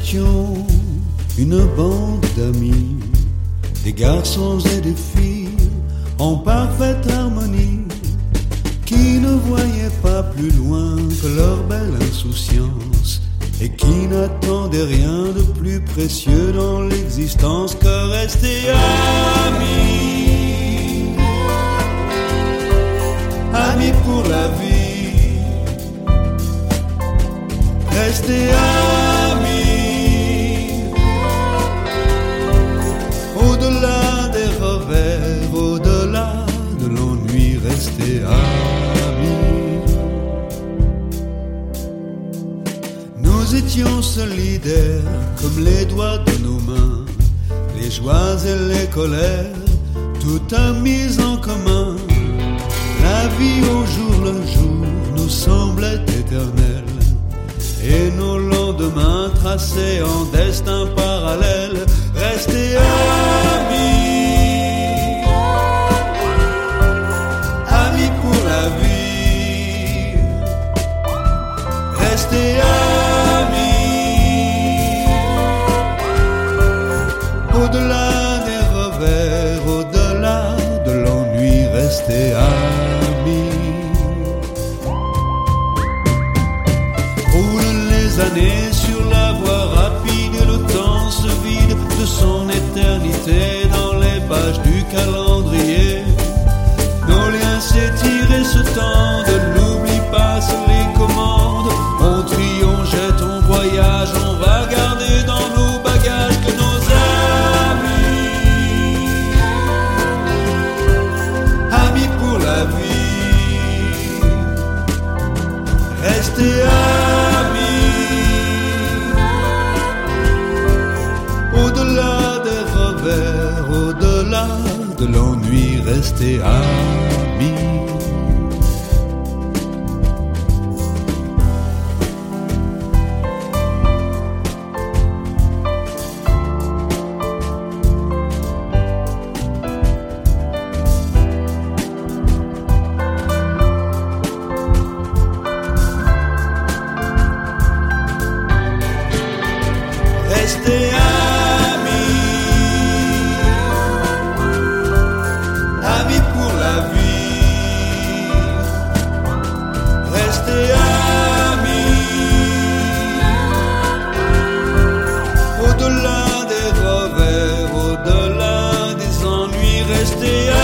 étions une bande d'amis, des garçons et des filles en parfaite harmonie, qui ne voyaient pas plus loin que leur belle insouciance et qui n'attendaient rien de plus précieux dans l'existence que rester amis, amis pour la vie, rester amis, au-delà des revers, au-delà de l'ennui, rester amis. Nous étions solidaires comme les doigts de nos mains, les joies et les colères, tout a mis en commun. La vie au jour le jour nous semblait éternelle, et nos lendemains tracés en destin parallèle, rester amis, amis pour la vie, rester amis, au-delà des revers, au-delà de l'ennui, rester amis. Roulent les années sur la voie rapide et le temps se vide de son éternité dans les pages du calendrier. Nos liens s'étirent et se tendent, l'oubli passe les commandes. On trie, on jette, on voyage, on va garder dans nos bagages que nos amis, amis pour la vie, rester amis, au-delà des revers, au-delà de l'ennui, rester amis. Rester amis, amis pour la vie, rester amis, au-delà des revers, au-delà des ennuis, rester amis.